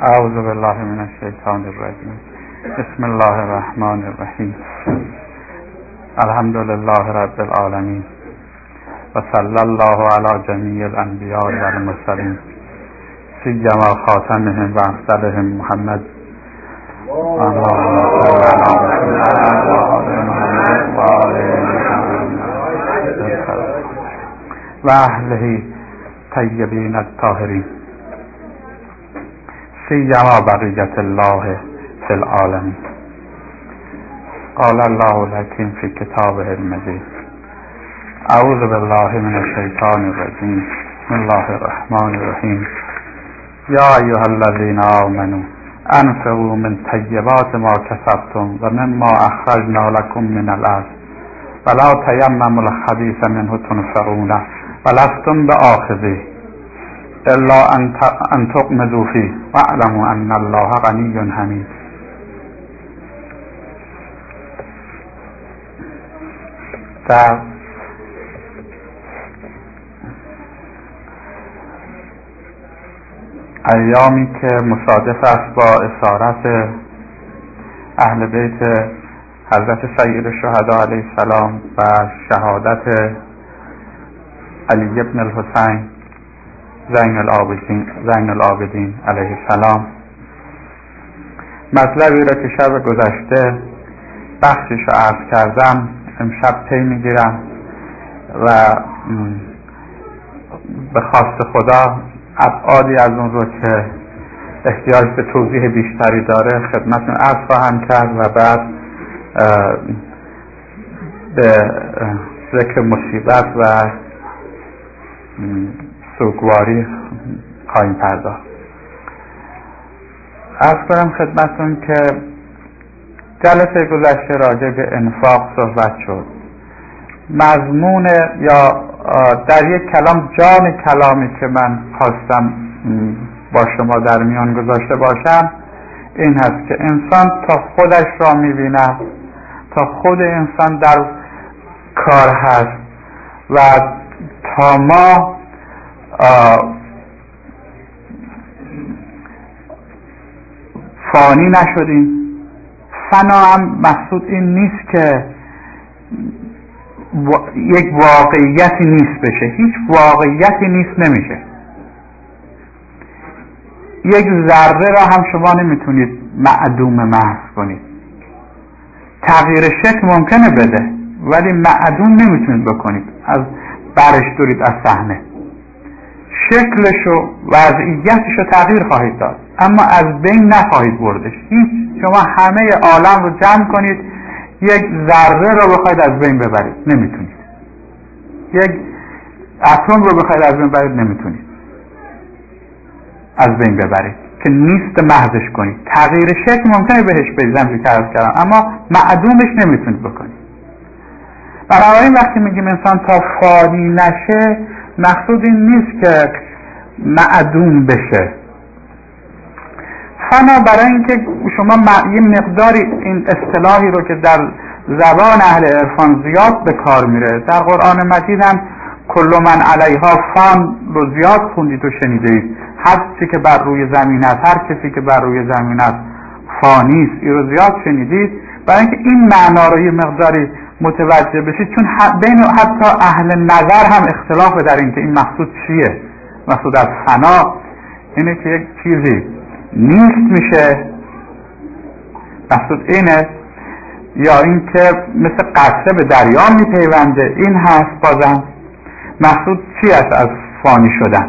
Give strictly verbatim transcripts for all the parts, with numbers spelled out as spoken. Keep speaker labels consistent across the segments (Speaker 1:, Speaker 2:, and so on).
Speaker 1: اعوذ بالله من الشیطان الرجیم. بسم الله الرحمن الرحیم. الحمد لله رب العالمین و صلی الله علی جمیع الانبیاء و المرسلین سیما خاتمهم و افضلهم محمد اللهم صل علی محمد و آل محمد و اهله طیبین الطاهرین سیما بقیت الله فی العالمین. قال الله الحکیم فی کتابه المجید. اعوذ بالله من الشیطان الرجیم. بسم الله الرحمن الرحیم. یا ایها الذین آمنوا انفقوا من طیبات ما کسبتم و مما اخرجنا لكم من الارض ولا تیمموا الخبیث منه تنفقون ولستم بآخذه الا ان تغمضوا فيه واعلموا ان الله غنی حمید. در ایامی که مصادف است با اسارت اهل بیت حضرت سید الشهدا علیه السلام و شهادت علی ابن الحسین زین العابدین زین العابدین علیه السلام، مطلبی را که شب گذشته بخشش را عرض کردم امشب پی میگیرم و به خواست خدا ابعادی از اون رو که احتیاج به توضیح بیشتری داره خدمتتون عرض خواهم کرد و بعد به ذکر مصیبت و سوگواری خواهیم پرداخت. عرض کنم خدمتتون که جلسه گذشته راجع به انفاق صحبت شد. مضمون یا در یک کلام جان کلامی که من خواستم با شما در میان گذاشته باشم این هست که انسان تا خودش را می‌بیند، تا خود انسان در کار هست و تا ما فانی نشدیم. فنا هم مقصود این نیست که یک واقعیتی نیست بشه، هیچ واقعیتی نیست نمیشه. یک ذره را هم شما نمیتونید معدوم محض کنید. تغییر شکل ممکنه بده ولی معدوم نمیتونید بکنید، از برش دارید از صحنه. شکلش و وضعیتش رو تغییر خواهید داد اما از بین نخواهید بردش. هیچ شما همه عالم رو جمع کنید یک ذره رو بخواید از بین ببرید نمیتونید. یک اتم رو بخواید از بین ببرید نمیتونید از بین ببرید که نیست محضش کنید. تغییر شکل ممکنه بهش بدید که عرض کردم اما معدومش نمیتونید بکنید. بنابراین وقتی میگیم انسان تا فانی نشه مقصود این نیست که معدوم بشه. فنا برای اینکه شما یه مقداری این اصطلاحی رو که در زبان اهل عرفان زیاد به کار میره، در قرآن مجید هم کل من علیها فان رو زیاد خوندید و شنیدید. هر چی که بر روی زمین است، هر کسی که بر روی زمین است فانی است، این رو زیاد شنیدید برای اینکه این معنا رو یه مقداری متوجه بشید، چون بین حتی اهل نظر هم اختلاف در این که این مقصود چیه. مقصود از فنا اینه که یک چیزی نیست میشه، مقصود اینه، یا این که مثل قطره به دریا میپیونده این هست. بازم مقصود چی است از فانی شدن؟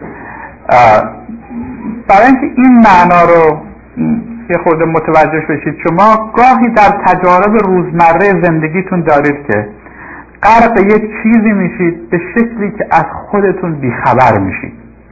Speaker 1: برای اینکه این معنا رو یه خورده متوجه بشید، شما گاهی در تجارب روزمره زندگیتون دارید که غرق یک چیزی میشید به شکلی که از خودتون بیخبر میشید.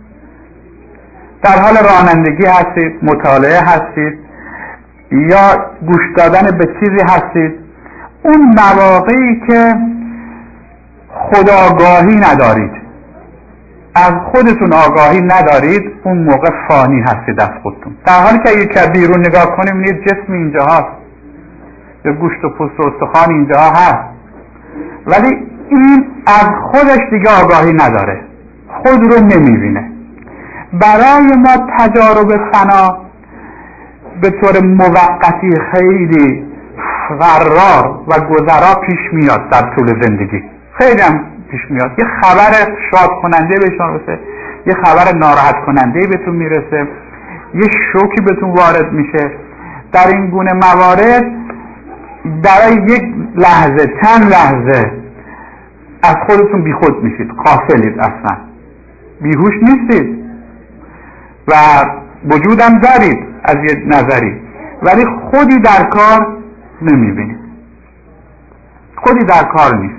Speaker 1: در حال رانندگی هستید، مطالعه هستید یا گوش دادن به چیزی هستید، اون مواقعی که خودآگاهی ندارید، از خودتون آگاهی ندارید، اون موقع فانی هستید از خودتون. در حالی که اگه که بیرون نگاه کنیم یه جسم اینجا هست، یه گوشت و پوست و استخوان اینجا هست، ولی این از خودش دیگه آگاهی نداره، خود رو نمیبینه. برای ما تجارب فنا به طور موقتی خیلی فرار و گذرا پیش میاد در طول زندگی، خیلی هم پیش میاد. یه خبر شاد کننده بهتون میرسه، یه خبر ناراحت کننده بهتون میرسه، یه شوکی بهتون وارد میشه. در این گونه موارد برای یک لحظه چند لحظه از خودتون بیخود میشید، غافلید، اصلا بیهوش نیستید و وجودم دارید از یه نظری، ولی خودی در کار نمیبینید، خودی در کار نیست.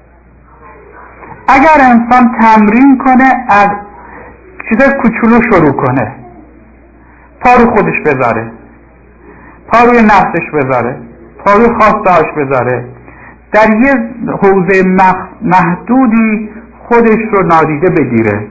Speaker 1: اگر انسان تمرین کنه از چیز کوچولو شروع کنه، پا رو خودش بذاره، پا روی نفسش بذاره، پا روی خواستهاش بذاره، در یه حوزه محدودی خودش رو نادیده بگیره.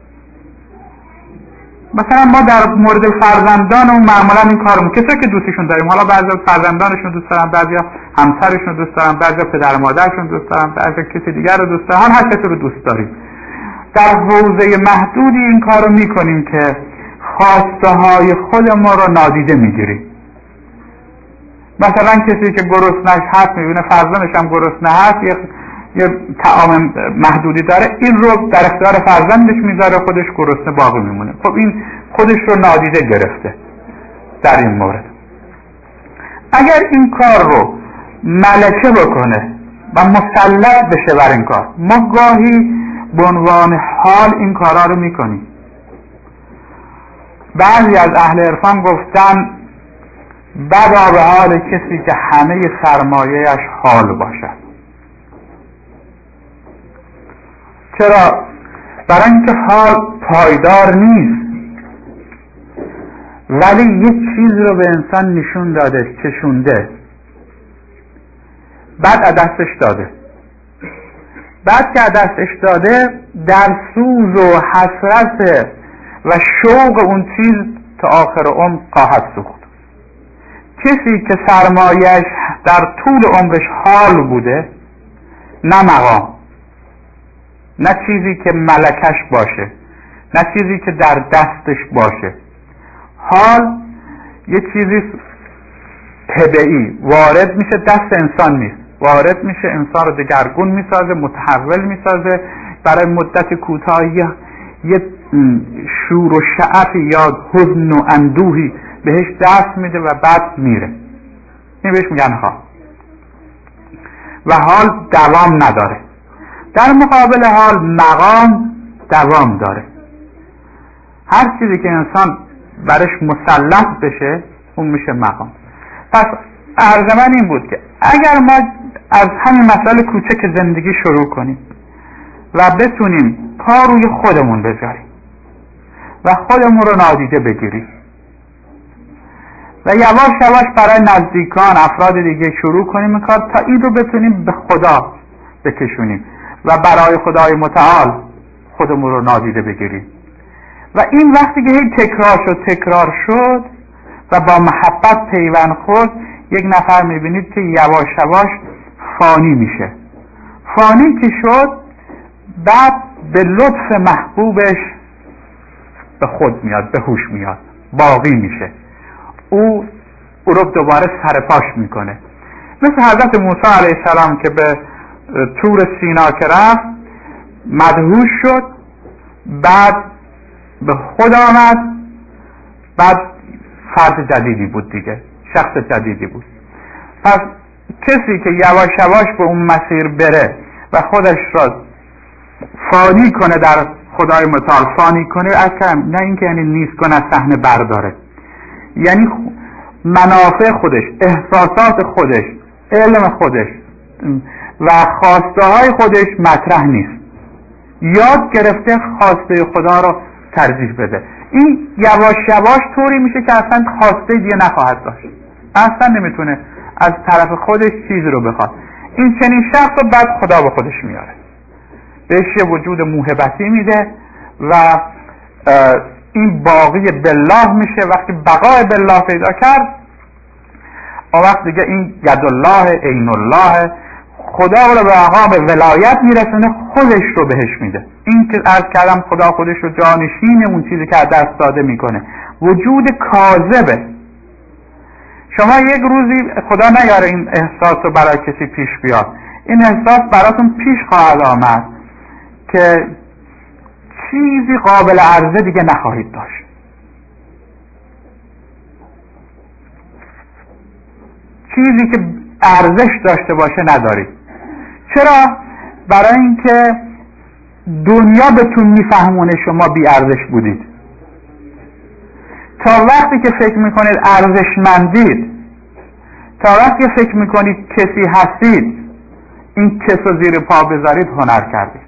Speaker 1: مثلا ما در مورد فرزندانمون معمولا این کارو میکنیم، کسایی که دوستشون داریم، حالا بعضی فرزندانشون دوست دارن، بعضی همسرشون دوست دارن، بعضی پدر مادرشون دوست دارن، بعضی کسی دیگر رو دوست دارن، هر کسی رو دوست داریم. در حوزه محدودی این کارو میکنیم که خواسته های خود ما رو نادیده میگیریم. مثلا کسی که گرسنه‌اش هست میبینه فرزندش هم گرسنه هست، یه یه طعام محدودی داره، این رو در اختیار فرزندش میذاره، خودش گرسنه باقی میمونه. خب این خودش رو نادیده گرفته در این مورد. اگر این کار رو ملکه بکنه و مسلط بشه بر این کار، ما گاهی به عنوان حال این کارا رو میکنیم. بعضی از اهل عرفان گفتن بدا به حال کسی که همه سرمایه‌اش حال باشد. چرا؟ برای اینکه حال پایدار نیست، ولی یک چیز رو به انسان نشون داده، چشونده، بعد از دستش داده. بعد که از دستش داده در سوز و حسرت و شوق اون چیز تا آخر عمر خواهد سوخت. کسی که سرمایه‌اش در طول عمرش حال بوده، نه مقام، نه چیزی که ملکش باشه، نه چیزی که در دستش باشه، حال یه چیزی طبیعی وارد میشه، دست انسان نیست، وارد میشه، انسان رو دگرگون میسازه، متحول میسازه، برای مدت کوتاهی یه شور و شعف یا حزن و اندوهی بهش دست میده و بعد میره. این بهش میگن حال. و حال دوام نداره. در مقابل حال مقام دوام داره. هر چیزی که انسان برش مسلط بشه اون میشه مقام. پس عرض من این بود که اگر ما از همین مسئله کوچک زندگی شروع کنیم و بتونیم پا روی خودمون بذاریم و خودمون رو نادیده بگیریم و یواش یواش برای نزدیکان، افراد دیگه شروع کنیم این کار، تا این رو بتونیم به خدا بکشونیم و برای خدای متعال خودمون رو نادیده بگیریم. و این وقتی که هی تکرار شد تکرار شد و با محبت پیوند خورد، یک نفر میبینید که یواش یواش فانی میشه. فانی که شد بعد به لطف محبوبش به خود میاد، به هوش میاد، باقی میشه. او او رو دوباره سرپاش میکنه، مثل حضرت موسی علیه السلام که به طور سینا که رفت مدهوش شد، بعد به خود آمد، بعد فرد جدیدی بود دیگه، شخص جدیدی بود. پس کسی که یواش یواش به اون مسیر بره و خودش را فانی کنه در خدای متعال، فانی کنه اصلا نه اینکه یعنی نیست کنه از صحنه برداره، یعنی منافع خودش، احساسات خودش، علم خودش و خواسته های خودش مطرح نیست، یاد گرفته خواسته خدا رو ترجیح بده. این یواش یواش طوری میشه که اصلا خواسته دیگه نخواهد داشت، اصلا نمیتونه از طرف خودش چیزی رو بخواد. این چنین شخص رو بعد خدا به خودش میاره، بهش یه وجود موهبتی میده و این باقی بالله میشه. وقتی بقای بالله پیدا کرد، اون وقت دیگه این ید الله، عین الله، خدا رو به مقام ولایت میرسونه، خودش رو بهش میده. این که عرض کردم خدا خودش رو جانشین اون چیزی که از دست داده میکنه. وجود کاذبه. شما یک روزی خدا نیاره این احساس رو برای کسی پیش بیاد، این احساس براتون پیش خواهد آمد که چیزی قابل عرضه دیگه نخواهید داشت. چیزی که ارزش داشته باشه ندارید. چرا؟ برای اینکه دنیا بهتون میفهمونه شما بی ارزش بودید. تا وقتی که فکر میکنید ارزشمندید، تا وقتی که فکر میکنید کسی هستید، این کس رو زیر پا بذارید هنر کردید.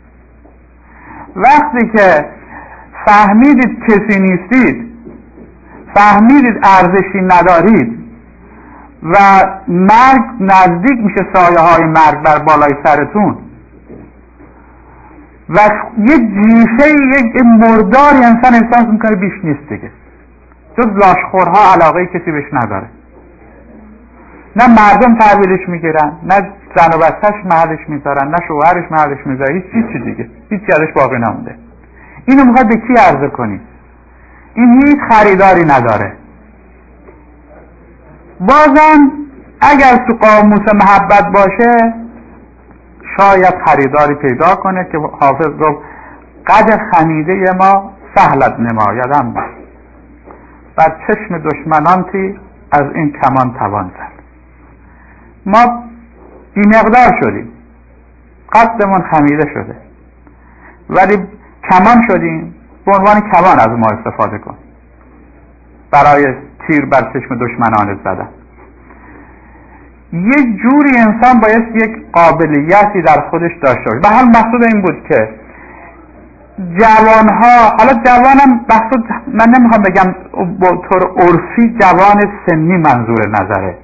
Speaker 1: وقتی که فهمیدید کسی نیستید، فهمیدید ارزشی ندارید و مرگ نزدیک میشه، سایه های مرگ بر بالای سرتون و یه جیفه، یک مرداری انسان احساس میکنه بیش نیست دیگه، جز لاشخورها علاقه کسی بهش نداره. نه مردم تحویلش میگیرن، نه زن و بچه‌ش محلش میذارن، نه شوهرش محلش میذاره، هیچ چیزی دیگه، هیچ ازش باقی نمونده. اینو میخواد به کی عرضه کنی؟ این هیچ خریداری نداره. بازم اگر تو قاموس محبت باشه شاید خریداری پیدا کنه که حافظ گفت قد خمیده ما سهلت نمایدم و چشم دشمنان تی از این کمان توان زد. ما بی مقدار شدیم، قدمون خمیده شده، ولی کمان شدیم. به عنوان کمان از ما استفاده کن برای تیر بر چشم دشمنان زدن. یه جوری انسان باید یک قابلیتی در خودش داشته باشه. به هر مقصود این بود که جوانها، حالا جوانم مقصود من نمیخوام بگم با طور عرفی جوان سنی منظور نظره،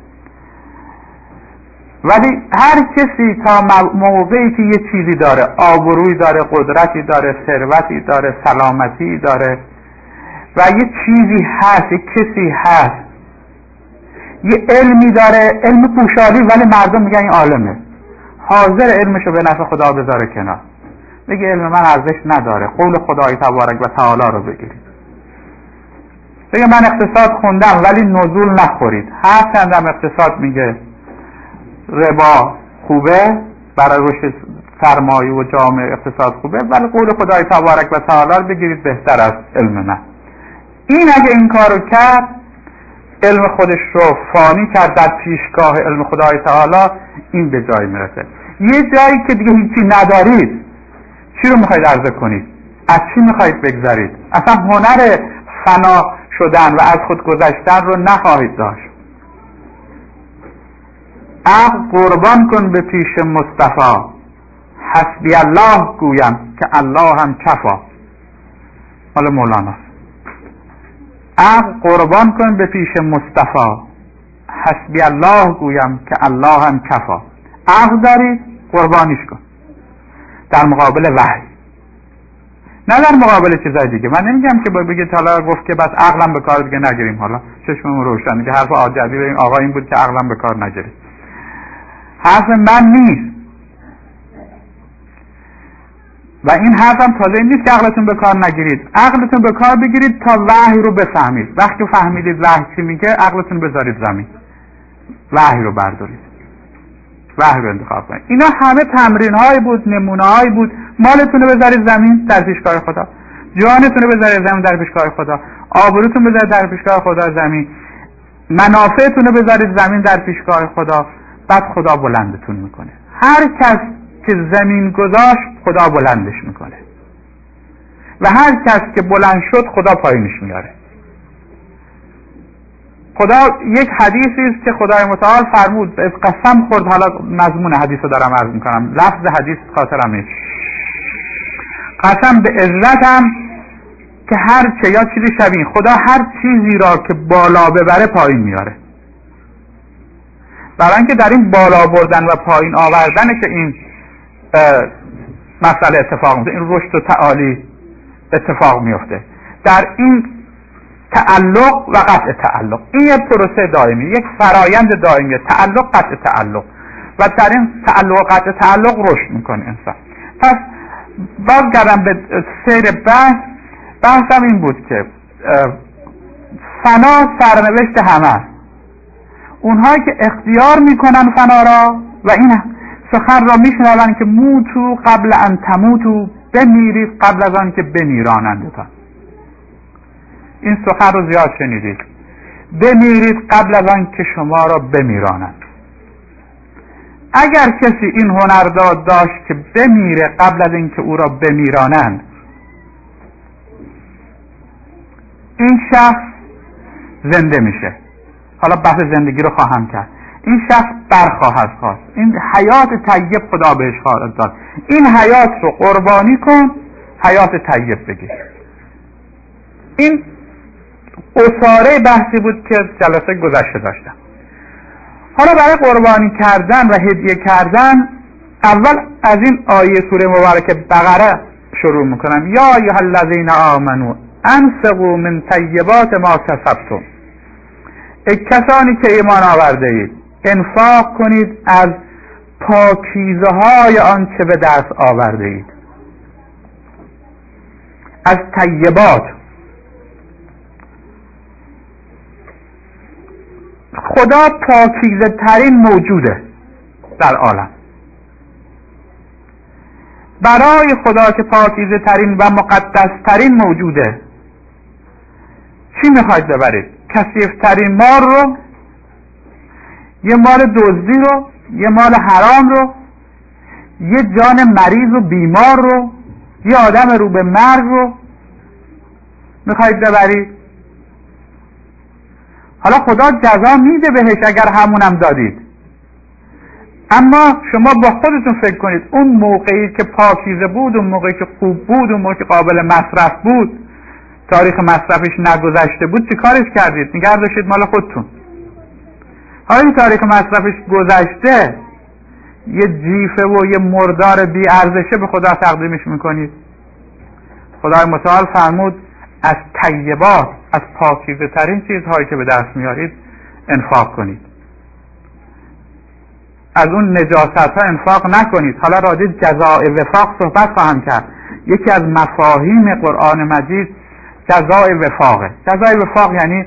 Speaker 1: ولی هر کسی تا موقعی که یه چیزی داره، آبرویی داره، قدرتی داره، ثروتی داره، سلامتی داره و یه چیزی هست، یه کسی هست، یه علمی داره، علم پوشالی، ولی مردم میگن این عالمه، حاضر علمشو به نفع خدا بذاره کنار، بگه علم من ارزش نداره، قول خدای تبارک و تعالی رو بگیرید. بگه من اقتصاد خوندم ولی نزول نخورید. هر چندم اقتصاد میگه ربا خوبه، برای رشد سرمایه و جامعه اقتصاد خوبه، ولی قول خدای تبارک و تعالی رو بگیرید بهتر از علم من. این اگه این کارو کرد، علم خودش رو فانی کرد در پیشگاه علم خدای تعالی، این به جای میرسه. یه جایی که دیگه هیچی ندارید، چی رو میخواید عرضه کنید؟ از چی میخواید بگذارید؟ اصلا هنر فنا شدن و از خود گذشتن رو نخواهید داشت. عقل قربان کن به پیش مصطفی، حسبی الله گویم که الله هم کفا. مال مولانا. عقل قربان کن به پیش مصطفی، حسبی الله گویم که الله هم کفا. عقل داری قربانیش کن در مقابل وحی، نه در مقابل چیزای دیگه. من نمیگم که بگید حالا گفت که بس عقلم به کار دیگه نگیریم، حالا چشممون روشن که حرف آجدی این آقا این بود که عقلم به کار نگیریم. حرف من نیست و این حرفم تازه نیست که عقلتون به کار نگیرید. عقلتون به کار بگیرید تا وحی رو بفهمید. وقتی فهمیدید وحی چی میگه، عقلتون بذارید زمین، وحی رو بردارید، وحی رو انتخاب کنید. اینا همه تمرین های بود، نمونه های بود. مالتون رو بذارید زمین در پیشگاه خدا، جانتون رو بذارید زمین در پیشگاه خدا، آبروتون بذارید در پیشگاه خدا زمین، منافعتون رو بذارید زمین در پیشگاه خدا، بعد خدا بلندتون میکنه. هر کس که زمین گذاشت خدا بلندش میکنه و هر کس که بلند شد خدا پایینش میاره. خدا یک حدیثی است که خدای متعال فرمود، قسم خورد، حالا مضمون حدیثو دارم عرض میکنم، لفظ حدیث خاطرم نیست، قسم به عزتم که هر چه یا چیزی شبیه، خدا هر چیزی را که بالا ببره پایین میاره. برای اینکه در این بالا بردن و پایین آوردن که این مسئله اتفاق میفته، این رشد و تعالی اتفاق میفته، در این تعلق و قطع تعلق. این یک پروسه دائمی، یک فرایند دائمی، تعلق قطع تعلق. و در این تعلق قطع تعلق رشد میکنه انسان. پس بازگردم به سیر بحث. بحثم این بود که فنا سرنوشت همه است. اونهایی که اختیار میکنن فنا را و این سخن را میشنوند که موتو قبل ان تموتو، بمیرید قبل از آن که بمیرانندتان. این سخن رو زیاد شنیدید، بمیرید قبل از آن که شما را بمیرانند. اگر کسی این هنر داشت که بمیره قبل از اینکه او را بمیرانند، این شخص زنده میشه. حالا بحث زندگی رو خواهم کرد. این شخص برخواهد خواست. این حیات طیب خدا بهش خواهد داد. این حیات رو قربانی کن، حیات طیب بگیر. این اصاره بحثی بود که جلسه گذشته داشتم. حالا برای قربانی کردن و هدیه کردن، اول از این آیه سوره مبارکه بقره شروع میکنم. یا ایها الذین آمنو انفقوا من طیبات ما کسبتم. ای کسانی که ایمان آورده اید، انفاق کنید از پاکیزه های آنچه به دست آورده اید. از طیبات. خدا پاکیزه ترین موجوده در عالم. برای خدا که پاکیزه ترین و مقدس ترین موجوده، چی میخواید ببرید؟ کثیف ترین مال رو، یه مال دزدی رو، یه مال حرام رو، یه جان مریض و بیمار رو، یه آدم رو به مرگ رو میخواید ببرید؟ حالا خدا جزا میده بهش اگر همونم دادید، اما شما با خودتون فکر کنید اون موقعی که پاکیزه بود، اون موقعی که خوب بود، اون موقعی که قابل مصرف بود، تاریخ مصرفش نگذشته بود، چی کارش کردید؟ نگه داشتید مال خودتون. حالا تاریخ مصرفش گذشته، یه جیفه و یه مردار بی ارزشه به خدا تقدیمش میکنید. خدای متعال فرمود از طیبات، از پاکیزه ترین چیزهایی که به دست میارید انفاق کنید. از اون نجاست ها انفاق نکنید. حالا راجع جزاء وفاق صحبت خواهم کرد. یکی از مفاهیم قرآن مجید جزاء وفاقه. جزاء وفاق یعنی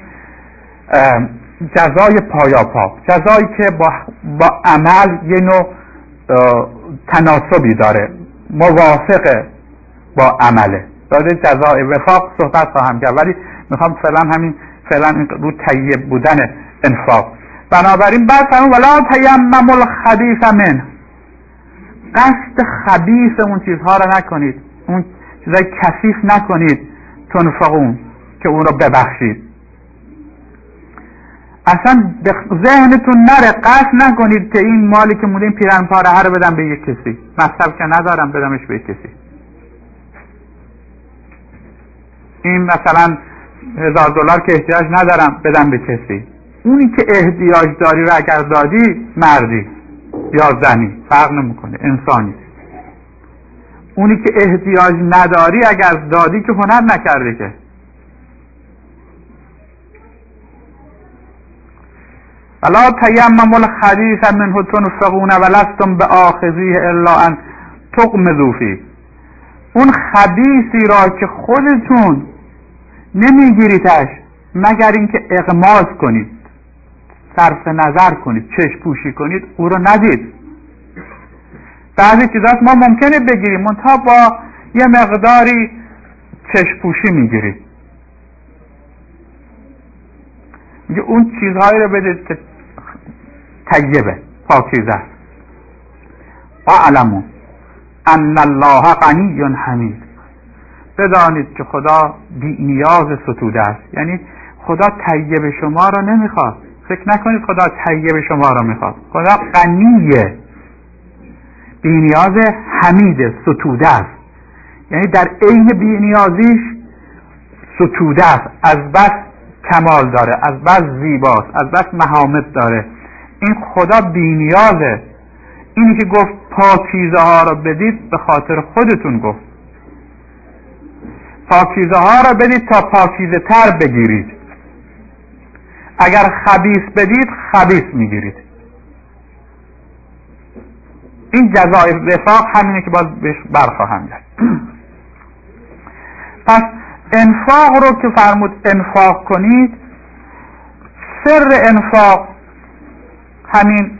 Speaker 1: جزای پایاپا، جزایی که با, با عمل یه نوع تناسبی داره، موافق با عمله. راجع جزاء وفاق صحبت خواهم کرد، ولی میخوام فعلا همین فعلا رو طیب بودن انفاق. بنابراین بعد فرمود ولا تیمموا الخبیث منه، قصد خبیث اون چیزها رو نکنید، اون چیزای کثیف نکنید، تنفقون که اون رو ببخشید. اصلا به ذهنتون نره، قصد نکنید که این مالی که مونده این پیرن پاره رو بدم به یک کسی، مصرف که ندارم بدمش به یک کسی. این مثلا هزار دلار که احتیاج ندارم بدم به کسی. اونی که احتیاج داری رو اگر دادی، مردی یا زنی فرق نمیکنه، انسانی. اونی که احتیاج نداری اگر دادی که هنر نکردی که. ولا تیمموا الخبیث منه تنفقون ولستم بآخذیه الا ان تغمضوا فیه. اون خبیثی را که خودتون نمیگیریدش مگر اینکه اغماض کنید، صرف نظر کنید، چشم پوشی کنید، او رو ندید. بعضی چیزات ما ممکنه بگیریم منتها با یه مقداری چشم پوشی میگیرید. میگه اون چیزهایی رو بدید که طیبه، پاکیزه است. واعلموا ان الله غنی حمید. بدانید که خدا بی نیاز ستوده است. یعنی خدا طیب شما را نمیخواد. فکر نکنید خدا طیب شما را میخواد. خدا غنیه، بی نیاز، حمید، ستوده است. یعنی در عین بی نیازیش ستوده است، از بس کمال داره، از بس زیباست، از بس محامد داره. این خدا بی نیازه. اینی که گفت پاکیزه ها را بدید به خاطر خودتون گفت. پاکیزه ها را بدید تا پاکیزه تر بگیرید. اگر خبیث بدید خبیث میگیرید. این جزای وفاق همینه که باز بهش برخواهم گشت. پس انفاق رو که فرمود انفاق کنید، سر انفاق همین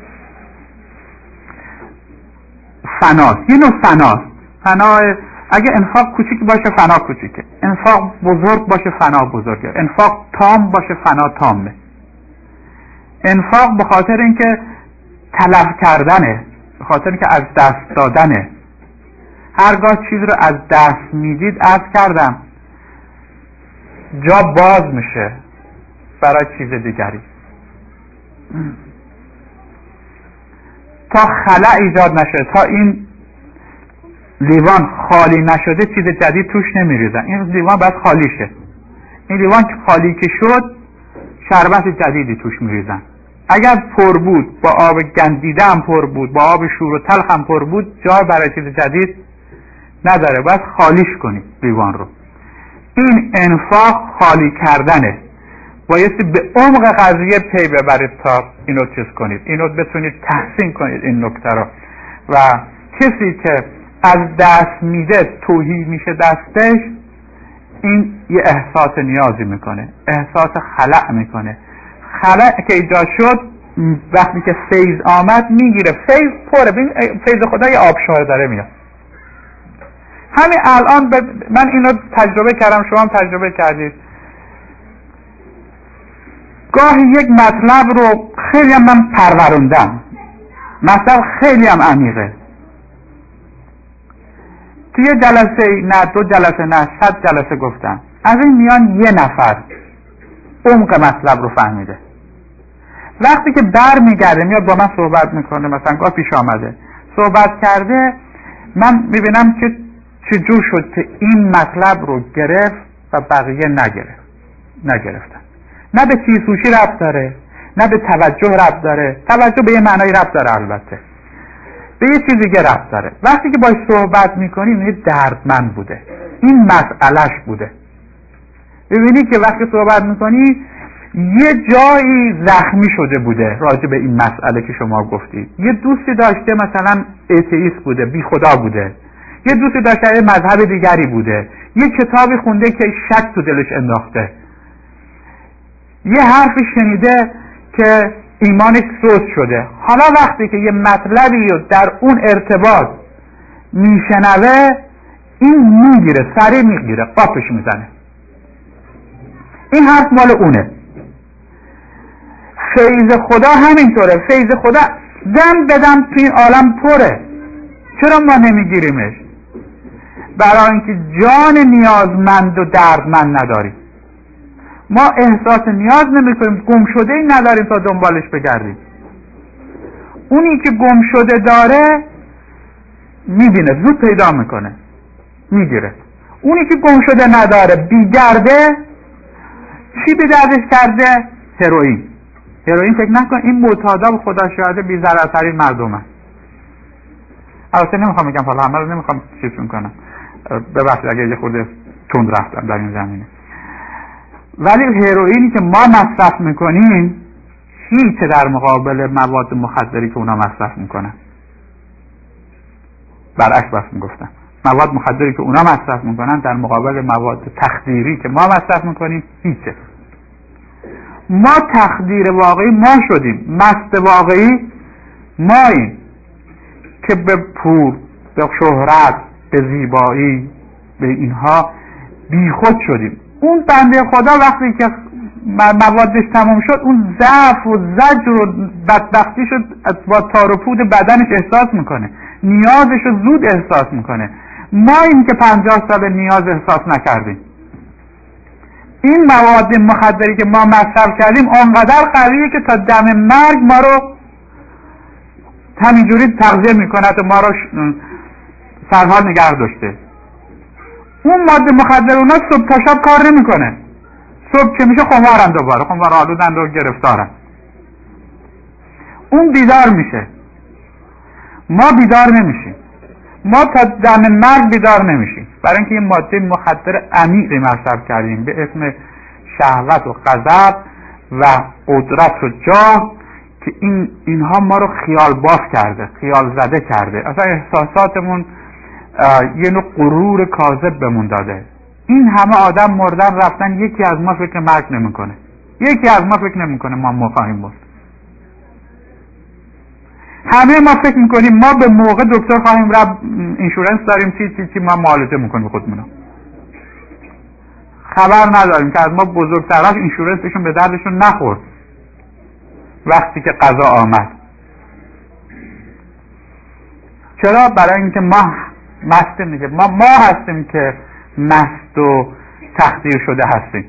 Speaker 1: فناست، یه نوع فناست. فنا اگه انفاق کوچیک باشه فنا کوچیکه، انفاق بزرگ باشه فنا بزرگه، انفاق تام باشه فنا تامه. انفاق به خاطر اینکه تلف کردنه، به خاطر اینکه از دست دادنه. هرگاه چیز رو از دست میدید، عرض کردم جا باز میشه برای چیز دیگری. تا خلأ ایجاد نشه، تا این لیوان خالی نشده چیز جدید توش نمیریزن. این لیوان باید خالی شه. این لیوان که خالی که شد شربت جدیدی توش میریزن. اگر پر بود، با آب گندیده هم پر بود، با آب شور و تلخ هم پر بود، جای برای چیز جدید نداره، باید خالیش کنید لیوان رو. این انفاق خالی کردنه. بایستی به عمق قضیه پی ببرید تا اینو چیز کنید، اینو بتونید تحسین کنید این نکته رو. و کسی که از دست میده توهی میشه دستش، این یه احساس نیازی میکنه، احساس خلأ میکنه. خلأ که ایجاد شد، وقتی که فیض آمد میگیره، فیض پره. ببین فیض خدا یه آبشار داره میاد. همین الان ب... من اینو تجربه کردم، شما هم تجربه کردید. گاهی یک مطلب رو خیلی هم من پروروندم، مطلب خیلی هم عمیقه، توی جلسه نه دو جلسه نه صد جلسه گفتم، از این میان یه نفر عمق مطلب رو فهمیده. وقتی که بر میگرده میاد با من صحبت میکنه، مثلا گاه پیش آمده صحبت کرده، من میبینم که چجور شد که این مطلب رو گرفت و بقیه نگرفت نگرفتن. نه به تیزهوشی ربط داره، نه به توجه ربط داره. توجه به یه معنای ربط داره، البته به یه چیز دیگه ربط داره. وقتی که باش صحبت میکنی میبینی دردمند بوده، این مسئلهش بوده. ببینی که وقتی صحبت میکنی یه جایی زخمی شده بوده راجع به این مسئله که شما گفتید. یه دوستی داشته مثلا ایتئیست بوده، بی خدا بوده. یه دوستی داشته مذهب دیگری بوده. یه کتابی خونده که شک تو دلش انداخته. یه حرفی شنیده که ایمانش سوز شده. حالا وقتی که یه مطلبی رو در اون ارتباط میشنوه، این میگیره، سریع میگیره، قاپش میزنه. این حرف مال اونه. فیض خدا همینطوره. فیض خدا دم بدم تو این عالم پره. چرا ما نمیگیریمش؟ برای اینکه جان نیازمند و دردمند نداریم. ما احساس نیاز نمی کنیم، گم شده ای نداریم تا دنبالش بگردیم. اونی که گم شده داره میبینه، زود پیدا میکنه، میگیره. اونی که گم شده نداره، بیگرده، چی به دردش کرده؟ هروئین. هروئین فکر نکن این معتادا و خدا شاهده بی ضررترین مردم هست. البته نمیخوام بگم حالا همه رو نمیخوام چیز کنم، ببخشید اگه یه خورده تند رفتم در این زمینه، ولی هروئینی که ما مصرف میکنیم هیچ در مقابل مواد مخدری که اونا مصرف میکنن. برعکس بس میگفتم، مواد مخدری که اونا مصرف میکنن در مقابل مواد تخدیری که ما مصرف میکنیم هیچه. ما تخدیر واقعی ما شدیم، مست واقعی ماییم که به پول، به شهرت، به زیبایی، به اینها بیخود شدیم. اون بنده خدا وقتی که موادش تمام شد، اون ضعف و زجر و بدبختی شد، با تار و پود بدنش احساس میکنه، نیازش رو زود احساس میکنه. ما این که پنجاه سال نیاز احساس نکردیم. این مواد مخدری که ما مصرف کردیم اونقدر قویه که تا دم مرگ ما رو همینجوری تغذیه میکنه، تا ما رو سرحال نگه داشته. اون ماده مخدر اونا صبح تا شب کار نمیکنه. صبح که میشه خمارن، دوباره خمار آلودن و گرفتارن. اون بیدار میشه، ما بیدار نمیشیم. ما تا دم مرگ بیدار نمیشیم، برای اینکه این ماده مخدر عمیقی مصرف کردیم به اسم شهوت و غضب و قدرت و جاه که این اینها ما رو خیال باف کرده، خیال زده کرده، اصلا احساساتمون یه نوع غرور کاذب بهمون داده. این همه آدم مردن رفتن، یکی از ما فکر مرگ نمیکنه، یکی از ما فکر نمیکنه ما ما خواهیم مرد. همه ما فکر میکنیم ما به موقع دکتر خواهیم رفت، اینشورنس داریم، چی چی چی ما معالجه میکنیم خودمون. خبر نداریم که از ما بزرگتراش اینشورنسشون به دردشون نخورد وقتی که قضا آمد. چرا؟ برای اینکه ما مست میگه ما ما هستیم که مست و تخدیر شده هستیم.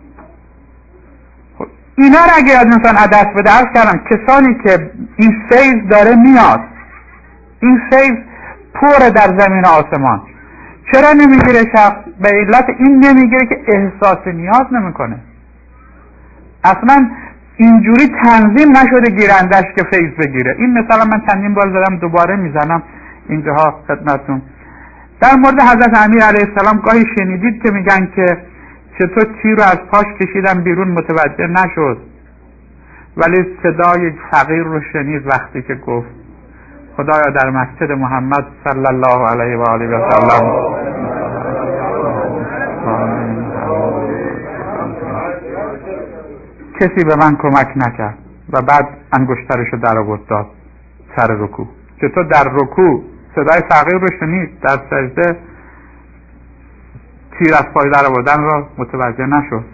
Speaker 1: اینا رو اگه از انسان عدس به درس کردم، کسانی که این فیض داره میاد، این فیض پر در زمین آسمان، چرا نمیگیره شخص؟ به علت این نمیگیره که احساس نیاز نمیکنه. اصلا اینجوری تنظیم نشده گیرندش که فیض بگیره. این مثلا من چندین بار زدم، دوباره میزنم اینجاها خدمتتون. در مورد حضرت امیر علیه السلام گاهی شنیدید که میگن که چطور تیر رو از پاش کشیدن بیرون متوجه نشد، ولی صدای فقیر رو شنید وقتی که گفت خدایا در مسجد محمد صلی الله علیه و آله و سلم کسی به من کمک نکرد، و بعد انگشترش رو در آورد داد سر رکوع. چطور در رکوع صدای فقیر رو شنید، در سجده تیر از پای در آوردن رو متوجه نشد.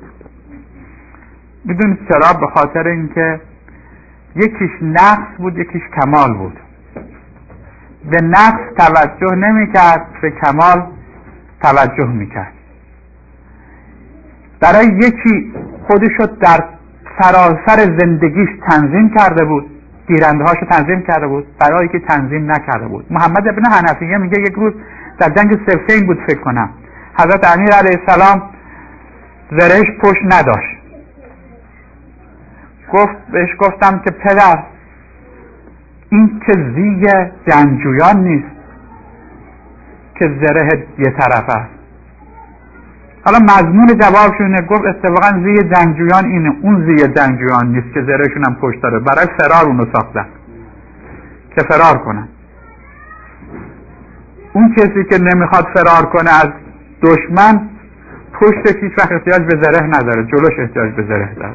Speaker 1: میدونید چرا؟ به خاطر اینکه یکیش نقص بود، یکیش کمال بود. به نقص توجه نمیکرد، به کمال توجه میکرد. برای یکی خودشو در سراسر زندگیش تنظیم کرده بود، گیرندهاشو تنظیم کرده بود، برای که تنظیم نکرده بود. محمد ابن حنفیه میگه یک روز در جنگ صفین بود فکر کنم، حضرت امیر علیه السلام زرهش پشت نداشت. گفت بهش گفتم که پدر این که زی جنگجویان نیست که زره یه طرف است. حالا مضمون جوابشونه، گفت اتفاقا زی جنگجویان اینه، اون زی جنگجویان نیست که زرهشون هم پشت داره، برای فرار اونو ساختن که فرار کنن. اون کسی که نمیخواد فرار کنه از دشمن پشتش هیچ وقت احتیاج به زره نداره، جلوش احتیاج به زره داره.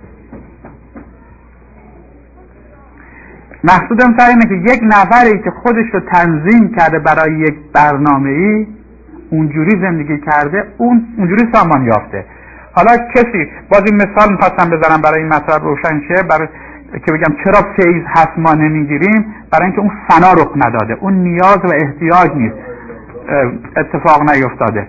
Speaker 1: مقصودم سر اینه که یک نفری که خودش رو تنظیم کرده برای یک برنامه‌ای، اونجوری زندگی کرده، اون اونجوری سامان یافته. حالا کسی، باز این مثال می‌خواستم بزنم برای این مطلب روشن شه، برای که بگم چرا فیض هست ما نمیگیریم، برای اینکه اون فنا رخ نداده، اون نیاز و احتیاج نیست، اتفاق نیفتاده.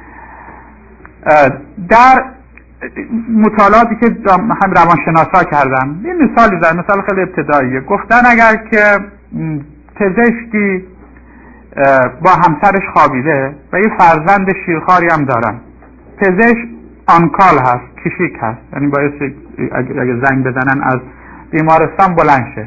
Speaker 1: در مطالعاتی که هم روانشناسا کردن، یه مثالی زدن، مثال خیلی ابتداییه. گفتن اگر که پزشکی با همسرش خوابیده و یه فرزند شیرخواری هم دارن، پزشک آنکال هست، کشیک هست، یعنی باید اگه زنگ بزنن از بیمارستان بلند شه.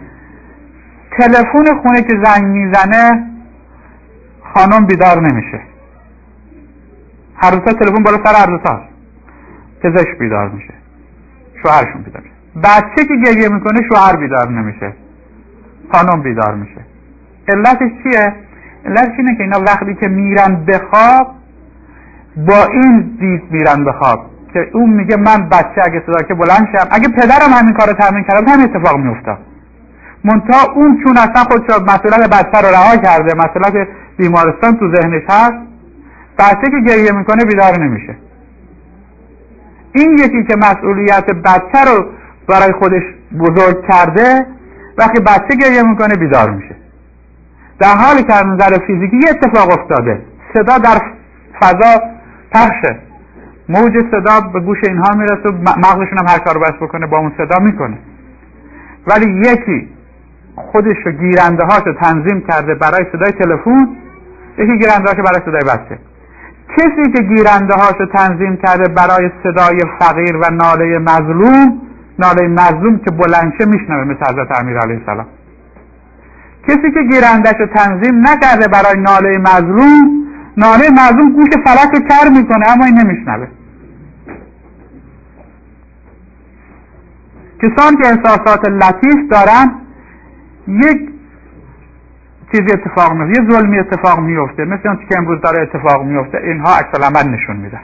Speaker 1: تلفن خونه که زنگ میزنه خانم بیدار نمیشه، هر دو تا تلفن بالا سر هر دو تا، پزشک بیدار میشه، شوهرشون بیدار میشه. بچه که گریه میکنه شوهر بیدار نمیشه، خانم بیدار میشه. علتش چیه؟ علتش اینه که اینا وقتی که میرن به خواب با این دید میرن به خواب که اون میگه من بچه اگه صدا که بلند شم، اگه پدرم همین کارو تمرین کرد همین اتفاق میافتاد. منتها اون چون اصلا خودش مسئولیت بچه رو رها کرده، مسئولیت بیمارستان تو ذهنش هست، بچه که گریه میکنه بیدار نمیشه. این یکی که مسئولیت بچه رو برای خودش بزرگ کرده، وقتی بچه گریه میکنه بیدار میشه. در حالی که از نظر فیزیکی یه اتفاق افتاده، صدا در فضا پخشه، موج صدا به گوش اینها میرسه، مغزشون هم هر کار رو بس بکنه با اون صدا میکنه. ولی یکی خودش رو گیرنده هاش رو تنظیم کرده برای صدای تلفن، یکی گیرنده هاش برای صدای بچه. کسی که گیرنده هاش رو تنظیم کرده برای صدای فقیر و ناله مظلوم، ناله مظلوم که بلنشه میشنوه، مثل حضرت امیر علیه السلام. کسی که گیرندش رو تنظیم نکرده برای ناله مظلوم، ناله مظلوم گوش فلک رو کر میکنه اما این نمیشنوه. کسانی که احساسات لطیف دارن یک چیزی اتفاق میفته، یه ظلمی اتفاق میفته، مثل اون که امروز داره اتفاق میفته، اینها عکس العمل نشون میدن.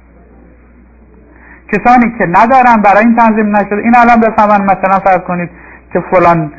Speaker 1: کسانی که ندارن، برای این تنظیم نشده، این الان بفهمن مثلا فرض کنید که فلان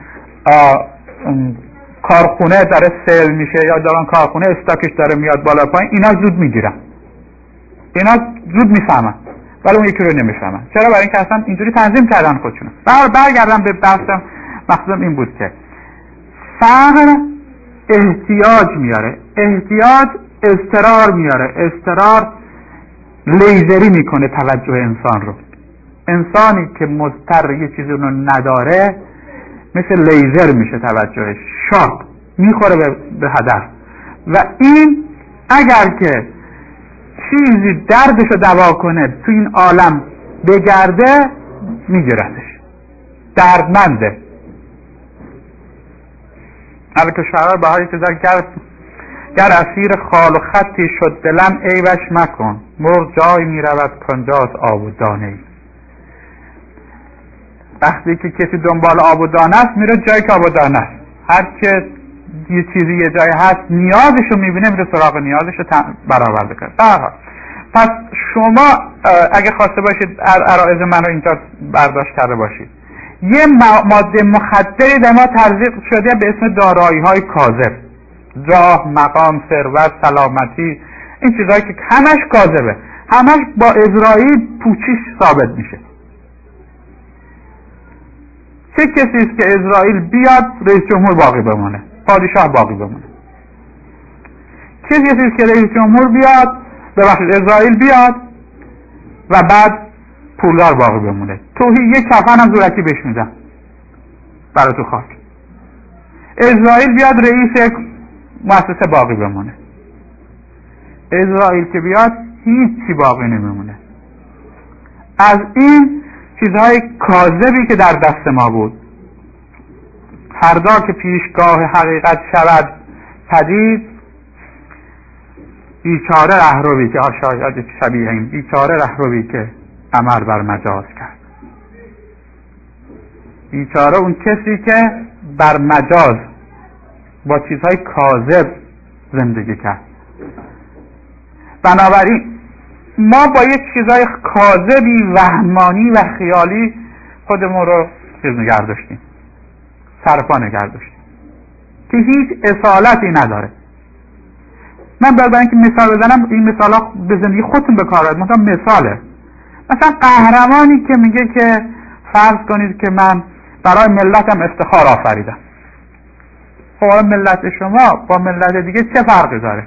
Speaker 1: کارخونه داره سیل میشه یا دارن کارخونه استاکش داره میاد بالا پایین، اینا زود میگیرن، اینا زود میفهمن، ولی اون یکی رو نمیفهمن. چرا؟ برای اینکه اصلا اینجوری تنظیم کردن خودشون. برگردم به بحثم، مقصودم این بود که فقر احتیاج میاره، احتیاج اضطرار میاره، اضطرار لیزری میکنه توجه انسان رو. انسانی که مضطر یه چیزی رو نداره مثل لیزر میشه توجهش، شاک میخوره به, به هدف. و این اگر که چیزی دردشو دوا کنه تو این عالم بگرده میگیرتش، دردمنده. حالا که شعر بهایی که در گر گر اسیر خال و خطی شد دلم عیبش مکن، مرغ جای میرود کنجاست آب و دانه ای. وقتی که کسی دنبال آب و دانه است میره جایی که آب و دانه است. هر که یه چیزی یه جایی هست نیازشو میبینه میره سراغ نیازشو برآورده کنه. برها. پس شما اگه خواسته باشید عرایض من رو اینجا برداشت کرده باشید، یه ماده مخدری در ما تزریق شده به اسم دارایی های کاذب، جاه، مقام، ثروت، سلامتی، این چیزهایی که همش کاذبه، همش با اسرائیل پوچیش ثابت میشه. چه کسی است که اسرائیل بیاد رئیس جمهور باقی بمونه، پادشاه باقی بمونه؟ چه کسی است که رئیس جمهور بیاد، ببخشید اسرائیل بیاد و بعد پولدار باقی بمونه؟ توهی یک کفن هم زورکی بهش میدن برای تو خاک. اسرائیل بیاد رئیس مؤسسه باقی بمونه، اسرائیل که بیاد هیچی باقی نمیمونه. از این چیزهای کاذبی که در دست ما بود، فردا که پیشگاه حقیقت شود پدید، بیچاره رهروی که شاید شبیه این بیچاره رهروی که عمل بر مجاز کرد. بیچاره اون کسی که بر مجاز با چیزهای کاذب زندگی کرد. بنابراین ما با یک چیزهای کاذبی وهمانی و خیالی خودمون رو چیز نگه داشتیم، سرپا نگه داشتیم که هیچ اصالتی نداره. من برای اینکه مثال بزنم، این مثال ها به زندگی خودتون به کار باید. مثلا مثاله، مثلا قهرمانی که میگه که فرض کنید که من برای ملتم افتخار آفریدم. خب ملت شما با ملت دیگه چه فرقی داره؟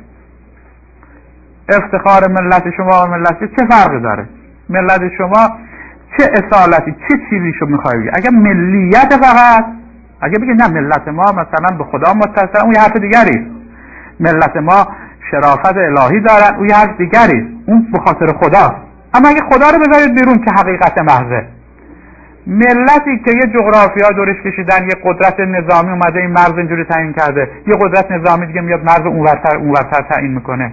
Speaker 1: افتخار ملت شما با ملت چه فرقی داره؟ ملت شما چه اصالتی، چه چیزیشو میخوای بگی؟ اگه ملیت فقط، اگه بگی نه ملت ما مثلا به خدا متصل، اون یه حرف دیگری. ملت ما شرافت الهی دارن، اون یه حرف دیگری، اون به خاطر خدا. اما اگه خدا رو بذارید بیرون که حقیقت محضه، ملتی که یه جغرافیا دورش کشیدن، یه قدرت نظامی اومده این مرز اینجوری تعیین کرده، یه قدرت نظامی دیگه میاد مرز اونورتر اونورتر تعیین میکنه،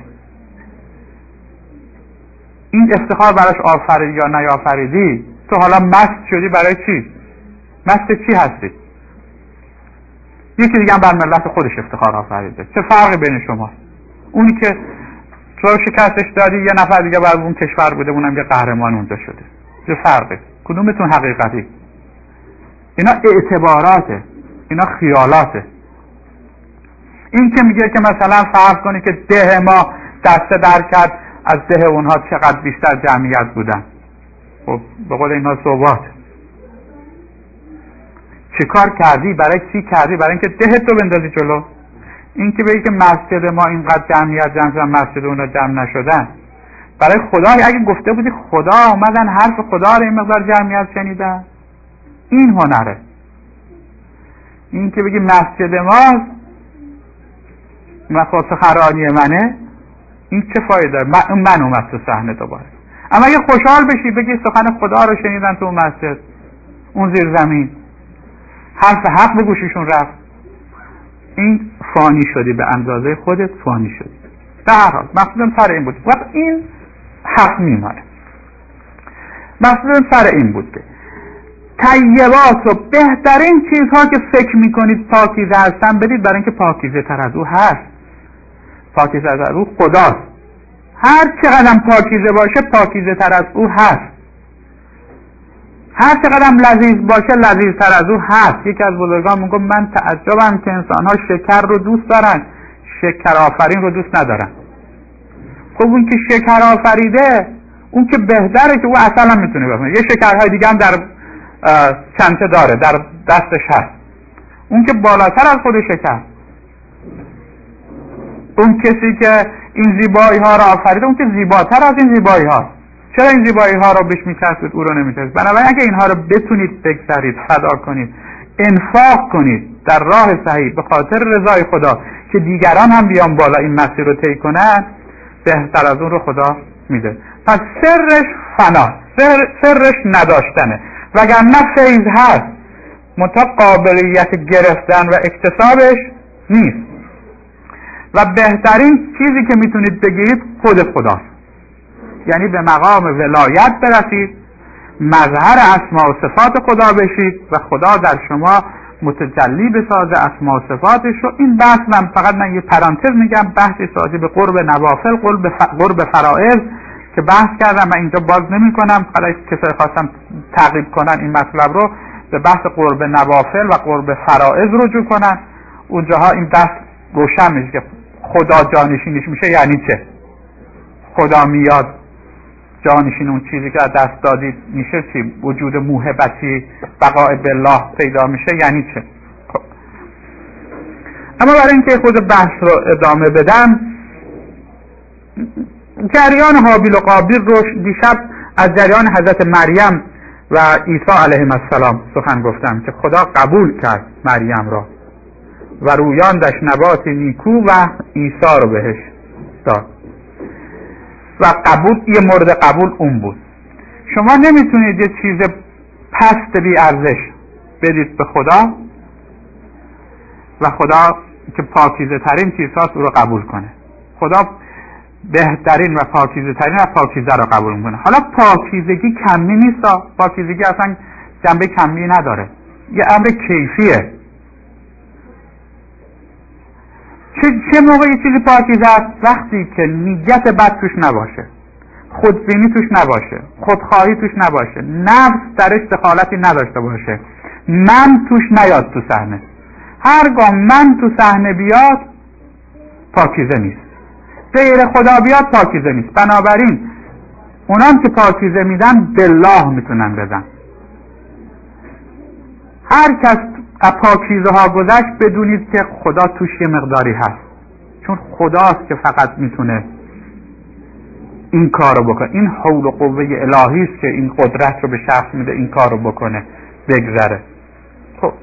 Speaker 1: این افتخار براش آفریدی یا نیافریدی، تو حالا مست شدی برای چی؟ مست چی هستی؟ یکی دیگه هم بر ملت خودش افتخار آفریده. چه فرقی بین شماست؟ اونی که تو شکستش دادی یه نفر دیگه بر اون کشور بوده، اونم یه قهرمان اونجا شده. چه فرقی؟ کدومتون حقیقتی؟ اینا اعتباراته، اینا خیالاته. این که میگه که مثلا فرض کنی که ده ما دسته در کرد، از ده اونها چقدر بیشتر جمعیت بودن. خب به قول اینا ثبات. چه کار کردی؟ برای چی کردی؟ برای اینکه ده تو بندازی جلو. این که بگی که مسجد ما اینقدر جمعیت جمع شدن، مسجد اونا جمع نشدن، برای خدا اگه گفته بودی خدا آمدن حرف خدا رو این مقدار جمعیت شنیدن، این هنره. این که بگی مسجد ما مثلا سخنرانی منه، این چه فایده داره؟ من, من اومد تو صحنه دوباره. اما اگه خوشحال بشی بگی سخن خدا رو شنیدن تو مسجد، اون زیر زمین حرف حق به گوششون رفت، این فانی شدی، به اندازه خودت فانی شدی. به هر حال مقصودم سر این بود، وقت این حق میمانه. مقصودم سر این بود که طیبات و بهترین چیزها که فکر میکنید پاکیزه هستن بدید، برای اینکه پاکیزه تر از او هست. پاکیزه تر از او خداست. هر چقدر پاکیزه باشه پاکیزه تر از او هست. هر چقدر لذیذ باشه لذیذ تر از او هست. یکی از بزرگان میگه من تعجبم که انسان‌ها شکر رو دوست دارن، شکر آفرین رو دوست ندارن. خب اون که شکر آفریده اون که بهتره که او اصلا هم میتونه بفهمه. یه شکرهای دیگه هم در چنته داره، در دستش هست، اون که بالاتر از خود شکر. اون کسی که این زیبایی ها را آفریده اون که زیباتر از این زیبایی ها. چرا این زیبایی ها را بهش میچسبید او رو نمیچسبید؟ بنابراین اگه اینها رو بتونید بگذارید، فدا کنید، انفاق کنید در راه صحیح به خاطر رضای خدا که دیگران هم بیان بالا این مسیر رو طی کنن، بهتر از اون رو خدا میده. پس سرش فنا، سر سرش نداشتنه. وگرنه فیض هست، منتها قابلیت گرفتن و اکتسابش نیست. و بهترین چیزی که میتونید بگیرید خود خداست. یعنی به مقام ولایت برسید، مظهر اسما و صفات خدا بشید و خدا در شما متجلی بسازه اسما و صفاتش رو. این بحث من فقط من یه پرانتز میگم، بحثی سازی به قرب نوافل، قرب, ف... قرب فرائض که بحث کردم و اینجا باز نمی کنم. فقط کسایی خواستم تعقیب کنن این مطلب رو به بحث قرب نوافل و قرب فرائض رجوع کنن. اونجاها این بحث روشن میشه که خدا جانشینش میشه یعنی چه، خدا میاد جانشین اون چیزی که از دست دادید میشه چی، وجود موهبتی بقاء بالله پیدا میشه یعنی چه. خب. اما برای اینکه خود بحث رو ادامه بدم، جریان حابیل و قابیل رو دیشب از جریان حضرت مریم و عیسی علیه السلام سخن گفتم که خدا قبول کرد مریم را و رویاندش نبات نیکو و عیسی رو بهش داد و قبول، یه مورد قبول اون بود. شما نمیتونید یه چیز پست بی ارزش بدید به خدا و خدا که پاکیزه ترین چیزهاست او رو قبول کنه. خدا بهترین و پاکیزه ترین و پاکیزه رو قبول میکنه. حالا پاکیزگی کمی نیست، پاکیزگی اصلا جنبه کمی نداره، یه امر کیفیه. چه, چه موقع یه چیزی پاکیزه است؟ وقتی که نیت بد توش نباشه، خودبینی توش نباشه، خودخواهی توش نباشه، نفس درش دخالتی نداشته باشه، من توش نیاد تو صحنه. هرگاه من تو صحنه بیاد پاکیزه نیست، غیر خدا بیاد پاکیزه نیست. بنابراین اونان که پاکیزه میدن بالله میتونن بدن. هر کس از پاکیزه ها گذشت بدونید که خدا توش یه مقداری هست، چون خداست که فقط میتونه این کار رو بکنه. این حول و قوه الهی است که این قدرت رو به شخص میده این کار رو بکنه، بگذره. خب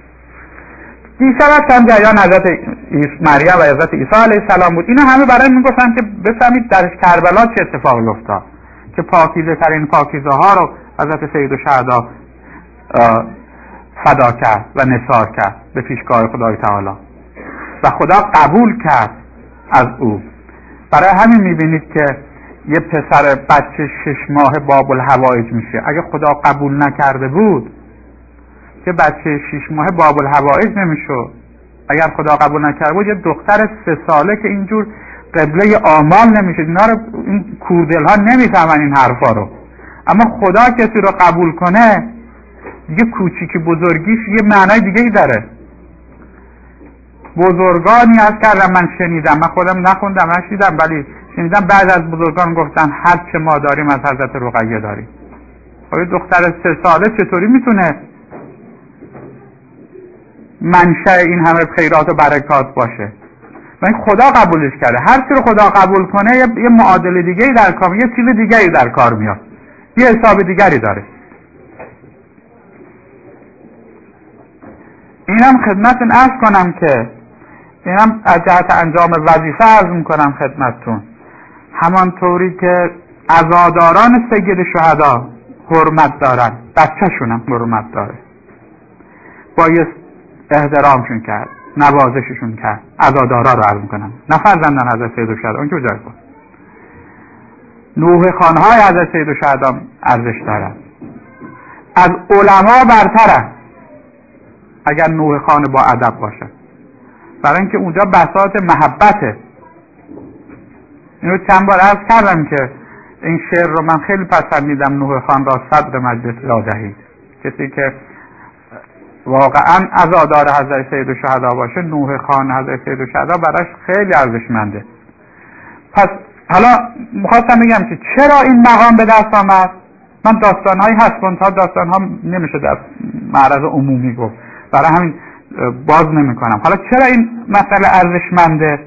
Speaker 1: دیشب هم جریان حضرت مریم و حضرت عیسی علیه السلام بود. اینا همه برای میگفتن که بفهمید در کربلا چه اتفاقی افتاد که پاکیزه ترین پاکیزه ها رو حضرت سید الشهدا فدا کرد و نثار کرد به پیشگاه خدای تعالی و خدا قبول کرد از او. برای همین میبینید که یه پسر بچه شش ماه باب الحوائج میشه. اگه خدا قبول نکرده بود که بچه شش ماه باب الحوائج نمیشه. اگر خدا قبول نکرده بود یه دختر سه ساله که اینجور قبله آمال نمیشه. اینا رو این کوردل ها نمیفهمن این حرفا رو. اما خدا کسی رو قبول کنه یه کوچیکی بزرگیش یه معنای دیگه ای داره. بزرگانی از کردم من شنیدم، من خودم نخوندم نشیدم ولی شنیدم بعد از بزرگان گفتن هر چه ما داریم از حضرت رقیه داریم. خب دختر سه ساله چطوری میتونه منشأ این همه خیرات و برکات باشه؟ من خدا قبولش کرده. هر چی رو خدا قبول کنه یه معادله دیگه‌ای در کار، یه چیز دیگه‌ای در کار میاد، یه حساب دیگری داره. اینم خدمتتون عرض کنم که اینم از جهت انجام وظیفه عرض میکنم خدمتتون. همانطوری که عزاداران سید شهدا حرمت دارن، بچه‌شون هم حرمت داره، باید احترامشون کرد، نوازششون کرد. عزادارا رو عرض میکنم، نه فرزندان حضرت سید شهدا، اون که بجای خود. نوحه خانهای حضرت سید شهدا ارزش دارن. از علما برترن اگر نوح خان با ادب باشن، برای اینکه اونجا بساط محبته. اینو چند بار عرض کردم که این شعر رو من خیلی پسندیدم: نوح خان را صدر مجلس لا دهید. کسی که واقعا عزادار حضرت سید الشهدا باشه، نوح خان حضرت سید الشهدا براش خیلی ارزشمنده. پس حالا میخواستم بگم که چرا این مقام به دست آمد. من داستانهایی هست منتها داستانها نمیشه در معرض عمومی گفت، برای همین باز نمی کنم. حالا چرا این مسئله ارزشمنده؟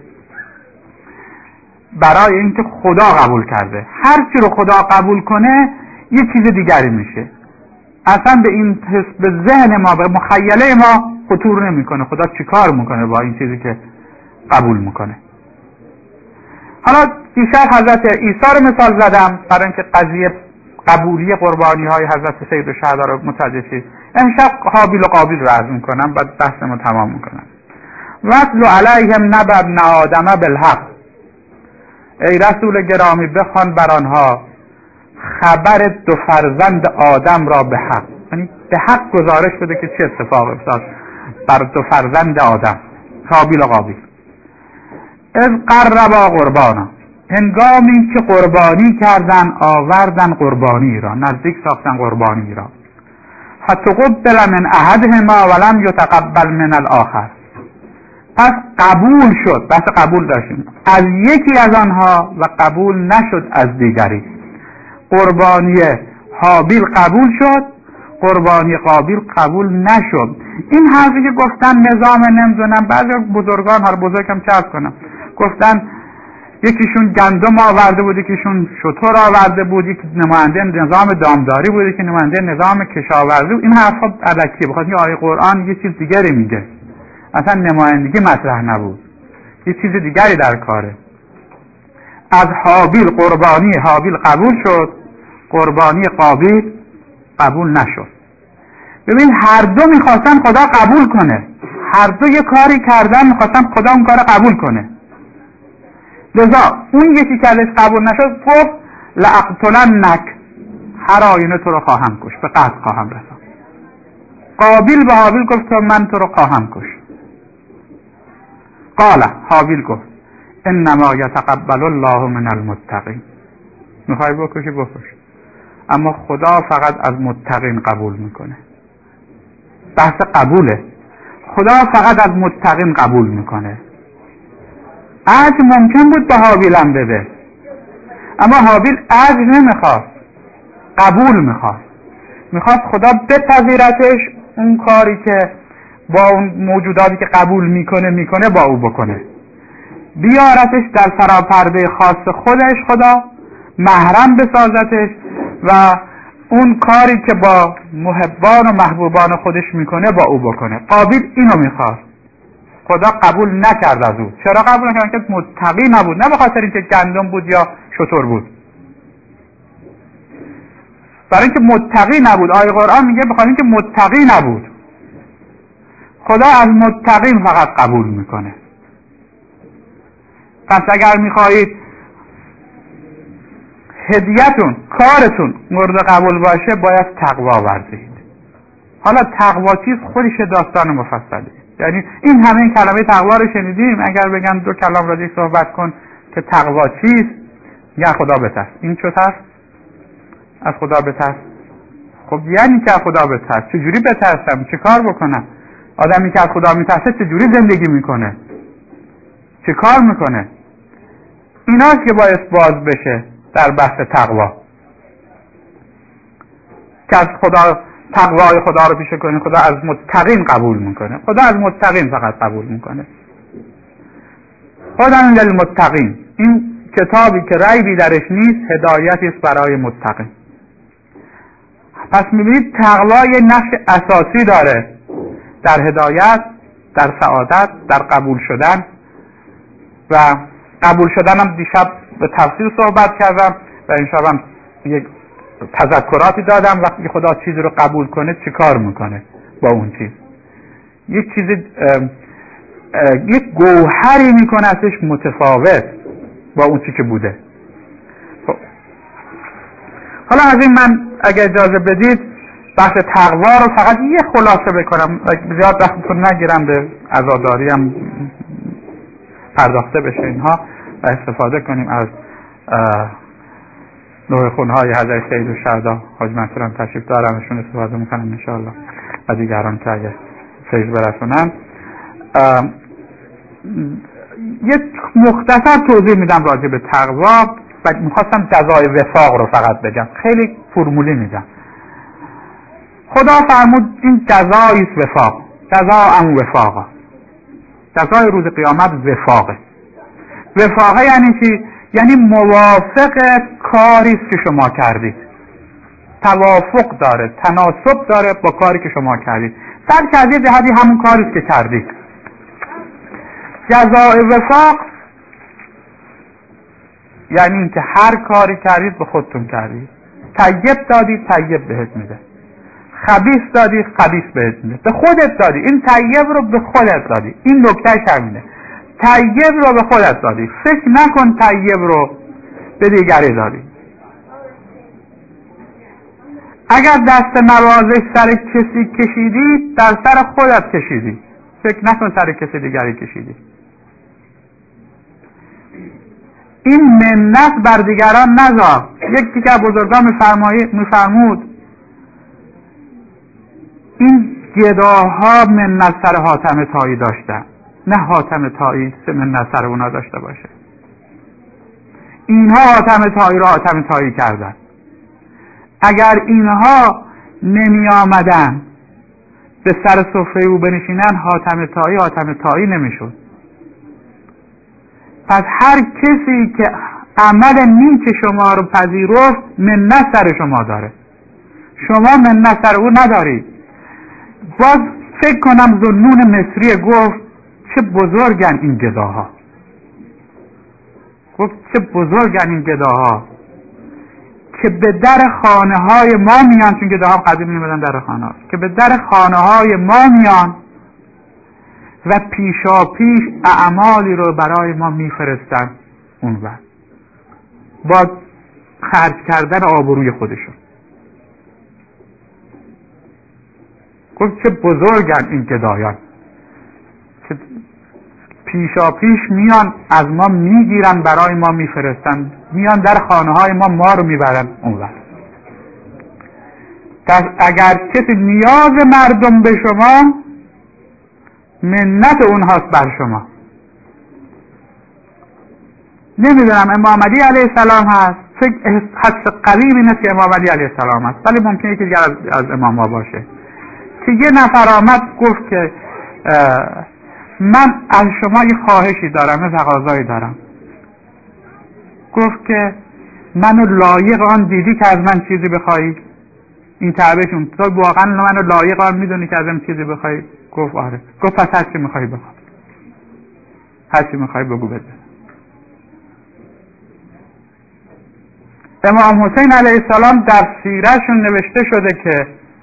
Speaker 1: برای اینکه خدا قبول کرده. هر چی رو خدا قبول کنه یه چیز دیگری میشه. اصلا به این به ذهن ما، به مخیله ما خطور نمیکنه خدا چیکار میکنه با این چیزی که قبول میکنه. حالا دیشب حضرت عیسی رو مثال زدم برای اینکه قضیه قبولی قربانی های حضرت سید الشهدا رو متوجه شید. امشب حابیل و قابیل رو عرض میکنم، بعد بحثمو تمام میکنم. وَاتْلُ عَلَیْهِمْ نَبَأَ ابْنِ آدَمَ بِالْحَقِّ. ای رسول گرامی بخوان بر آنها خبر دو فرزند آدم را به حق. یعنی به حق گزارش بده که چه اتفاقی افتاد بر دو فرزند آدم، حابیل و قابیل. اذ قربا قربانا، هنگامی که قربانی کردن، آوردن قربانی را، نزدیک ساختن قربانی را. فتقبل من احدهما ولم یتقبل من الاخر. پس قبول شد، بحث قبول داشتیم، از یکی از آنها و قبول نشد از دیگری. قربانی حابیل قبول شد، قربانی قابیل قبول نشد. این حرفی که گفتن نظام نمیدونم، بعضی بزرگان، هر بزرگم چه عرض کنم، گفتن یکیشون گندم آورده بود، یکیشون شتر آورده بود، یکی نماینده نظام دامداری بود، یکی نماینده نظام کشاورزی بود. این حرفا الکیه، بخاطر اینکه آیه قرآن یه چیز دیگری میگه. اصلا نمایندگی مطرح نبود، یه چیز دیگری در کاره. از حابیل قربانی حابیل قبول شد، قربانی قابیل قبول نشد. ببین هر دو میخواستن خدا قبول کنه، هر دو یه کاری کردن میخواستن خدا اون کار قبول کنه. لذا اون یکی که ازش قبول نشد گفت لأقتلنک، هر آینه تو رو خواهم کش، به قتل خواهم رساند. قابیل به حابیل گفت من تو رو خواهم کش. قال، حابیل گفت انما یتقبل الله من المتقین. میخوای بکشی بکش، اما خدا فقط از متقین قبول میکنه. بحث قبوله، خدا فقط از متقین قبول میکنه. اجر ممکن بود به حابیل هم بده، اما حابیل اجر نمیخواست، قبول میخواست. میخواست خدا بپذیرتش، اون کاری که با اون موجوداتی که قبول میکنه میکنه با او بکنه، بیارتش در سراپرده خاص خودش، خدا محرم بسازتش و اون کاری که با محبان و محبوبان خودش میکنه با او بکنه. قابیل اینو میخواست، خدا قبول نکرد از او. چرا قبول نکرد؟ که متقی نبود، نه به خاطر اینکه گندم بود یا شتر بود، برای اینکه متقی نبود. آیه قرآن میگه به خاطر اینکه متقی نبود. خدا از متقین فقط قبول میکنه. پس اگر میخواهید هدیتون، کارتون مورد قبول باشه، باید تقوا ورزید. حالا تقوا چیست؟ خودش داستان مفصله. یعنی این همه این کلمه تقوا رو شنیدیم، اگر بگن دو کلام راجعش صحبت کن که تقوا چیست، یا خدا بترس. این چه ترس؟ از خدا بترس. خب یعنی که از خدا بترس. چجوری بترسم؟ چه کار بکنم؟ آدمی که از خدا میترسه چجوری زندگی میکنه؟ چه کار میکنه؟ ایناست که باید باز بشه در بحث تقوا، که از خدا تقوای خدا رو پیشه کنی. خدا از متقین قبول میکنه، خدا از متقین فقط قبول میکنه. هدی للمتقین، این کتابی که ریبی درش نیست، هدایتی است برای متقین. پس میبینید تقوا یه نقش اساسی داره در هدایت، در سعادت، در قبول شدن. و قبول شدن هم دیشب به تفصیل صحبت کردم و امشب هم یک تذکراتی دادم. وقتی خدا چیزی رو قبول کنه چی کار میکنه با اون چیز؟ یک چیز اه اه یک گوهری میکنه ازش متفاوت با اون چی که بوده. خب. حالا از این من اگه اجازه بدید بحث تقوا رو فقط یه خلاصه بکنم، زیاد وقتتون نگیرم، به عزاداری هم پرداخته بشه اینها و استفاده کنیم از نوع خونهای حضرت سید الشهدا حاج منصور هم تشریف دارمشون استفاده میکنم انشاءالله و دیگران که اگه فیض برسونن. یک مختصر توضیح میدم راجع به تقوا و میخواستم جزای وفاق رو فقط بگم، خیلی فرمولی میگم. خدا فرمود این جزای است وفاق، جزا ام وفاقا، جزای روز قیامت وفاقه. وفاقه یعنی چی؟ یعنی موافق کاری است که شما کردید، توافق داره، تناسب داره با کاری که شما کردید، در از یه جهتی همون کاری است که کردید. جزای وفاق یعنی اینکه هر کاری کردید به خودتون کردید. طیب دادی طیب بهت میده، خبیث دادی خبیث بهت میده، به خودت دادی، این طیب رو به خودت دادی. این نکتهش همینه، طیب رو به خودت دادی، فکر نکن طیب رو به دیگری دادی. اگر دست نوازش سر کسی کشیدی در سر خودت کشیدی، فکر نکن سر کسی دیگری کشیدی. این منت بر دیگران نذار. یکی که بزرگان میفرمود این گداها منت سر حاتم طایی داشتن، نه حاتم طایی سه منت سر اونا داشته باشه. اینها حاتم طایی رو حاتم طایی کردن. اگر اینها نمی آمدن به سر سفره او بنشینن، حاتم طایی حاتم طایی نمیشد. پس هر کسی که عمل نیک شما رو پذیرفت منت سر شما داره، شما منت سر او نداری. باز فکر کنم ذوالنون مصری گفت چه بزرگن این گداها، گفت چه بزرگن این گداها که به در خانه های ما میان، چون گداها قدیم میمدن در خانه ها، که به در خانه های ما میان و پیشا پیش اعمالی رو برای ما میفرستن اون وقت با خرج کردن آبروی خودشون. گفت چه بزرگن این گدایان که پیشا پیش میان از ما میگیرن برای ما میفرستن، میان در خانه های ما ما رو میبرن اون وقت. اگر کسی نیاز مردم به شما، منت اونهاست بر شما. نمیدونم امام علی علیه السلام هست، فکر حدس قریب این است که امام علی علیه السلام هست، ولی ممکنه که دیگر از, از امام ها باشه، که یه نفر آمد گفت که من از شما یه خواهشی دارم، یه تقاضایی دارم. گفت که منو لایق آن دیدی که از من چیزی بخوایی؟ این تعبیرشون، تو واقعا منو لایق آن میدونی که از من چیزی بخوایی؟ گفت آره. گفت پس هر چی میخوایی بخواه، هر چی میخوایی بگو بده. امام حسین علیه السلام در سیرهشون نوشته شده که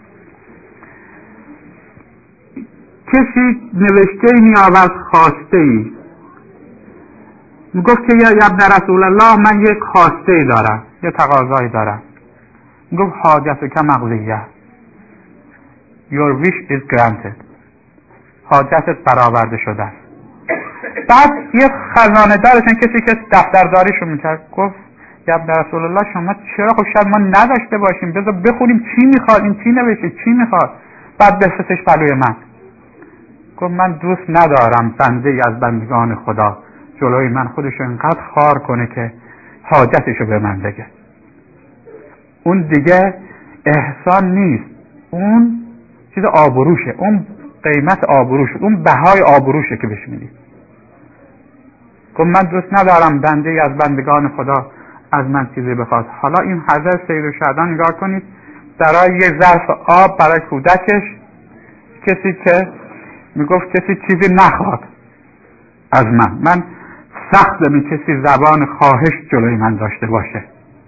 Speaker 1: کسی نوشته می آورد خواسته ای، میگفت که یا ابن رسول الله من یک خواسته ای دارم، یک تقاضایی دارم. میگفت حاجت که مقضیه، your wish is granted، حاجتت برآورده شده است. بعد یه خزانه دارشن کسی که دفترداریشو میکرد، گفت یا ابن رسول الله شما چرا؟ خب شاید ما نداشته باشیم، بذار بخونیم چی میخواد، این چی نوشته، چی میخواد، بعد بفرستش پلوی من. گفت من دوست ندارم بنده ای از بندگان خدا جلوی من خودشو اینقدر خار کنه که حاجتشو به من بگه. اون دیگه احسان نیست، اون چیز آبروشه، اون قیمت آبروشه، اون بهای آبروشه که بهش میدید. گفت من دوست ندارم بنده ای از بندگان خدا از من چیزی بخواد. حالا این حضرت سید الشهدا نگاه کنید، برای یه ظرف آب برای کودکش، کسی که میگفت کسی چیزی نخواد از من، من سخت می کسی زبان خواهش جلوی من داشته باشه،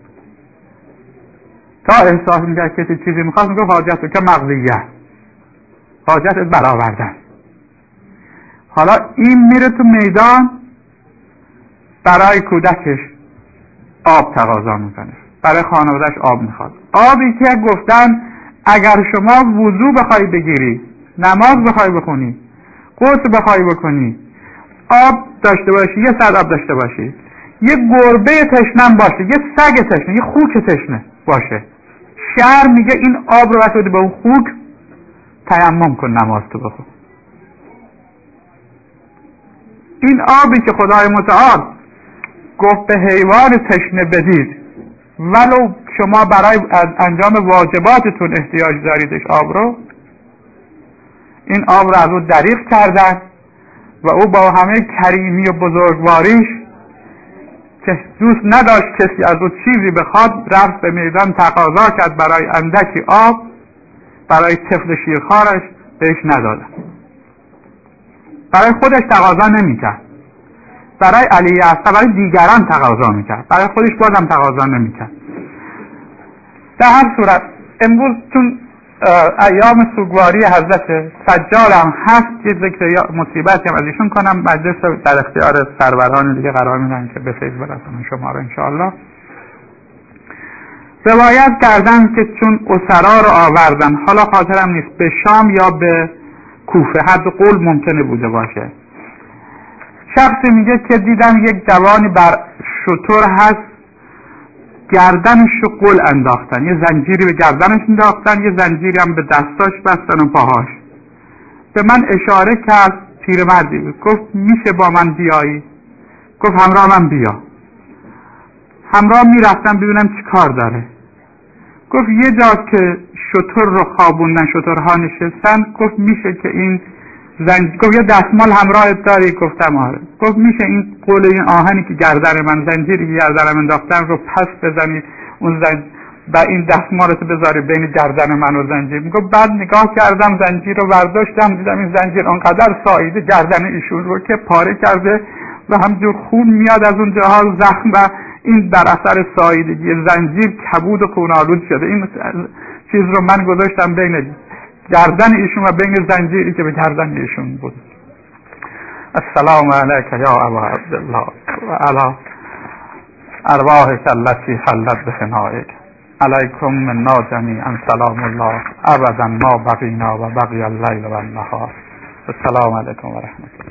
Speaker 1: تا احساس میکرد کسی چیزی میخواد، میگفت حاجت که مقضیه، حاجت برآوردن. حالا این میره تو میدان برای کودکش آب تقاضا میکنه، برای خانوادهش آب میخواد. آبی که گفتن اگر شما وضو بخوای بگیری، نماز بخوای بخونی، غسل بخوای بکنی، آب داشته باشی، یه ساعت آب داشته باشی، یه گربه تشنه باشه، یه سگ تشنه، یه خوک تشنه باشه، شرع میگه این آب رو واسه به اون خوک تیمم کن، نماز تو بخون. این آبی که خدای متعال گفت به حیوان تشنه بدید، ولو شما برای انجام واجباتتون احتیاج داریدش آب رو، این آب رو از او دریغ کردن و او با همه کریمی و بزرگواریش که دوست نداشت کسی از او چیزی بخواد، رفت به میدان تقاضا کرد برای اندکی آب، برای طفل شیرخوارش بهش ندادن. برای خودش تقاضا نمیکرد، برای علی اصغر، برای دیگران تقاضا میکرد، برای خودش بازم تقاضا نمیکرد. در هر صورت امروز چون ایام سوگواری حضرت سجاد هم هست، یه ذکر مصیبتی هم از ایشون کنم، مجلس در اختیار سروران دیگه قرار میدن که به فیض برسونن شما رو انشاءالله. روایت کردن که چون اسرا رو آوردن، حالا خاطرم نیست به شام یا به کوفه، حد قول ممکنه بوده باشه، شخصی میگه که دیدم یک جوانی بر شتر هست، گردنش رو قل انداختن، یه زنجیری به گردنش انداختن، یه زنجیری هم به دستاش بستن و پاهاش. به من اشاره کرد، پیرمردی بود، گفت میشه با من بیایی؟ گفت همراه من بیا. همراه میرفتم ببینم چی کار داره. گفت یه جا که شتر رو خوابوندن، شترها نشستن، گفت میشه که این زنجیر، گفت یه دستمال همراهت داری؟ گفتم آره. گفت میشه این قول این آهنی که گردن من، زنجیری که گردنم انداختن رو پس بزنی اون زنجیر و این دستمالتو بذاری بین گردن من و زنجیر؟ میگفت بعد نگاه کردم زنجیر رو برداشتم، دیدم این زنجیر انقدر ساییده گردن ایشون رو که پاره کرده و همجور خون میاد از اون جاها، زخم، و این در اثر ساییدگی زنجیر کبود و خون‌آلود شده. این چیز رو من گذاشتم بین گردن ایشون و بین زنجیری که به گردن ایشون بود. السلام علیک یا ابا عبدالله و علی ارواحک التي حلت بفنائک، علیکم منا جمیعا سلام الله ابدا ما بقینا و بقی اللیل و النهار. السلام علیکم و رحمت الله.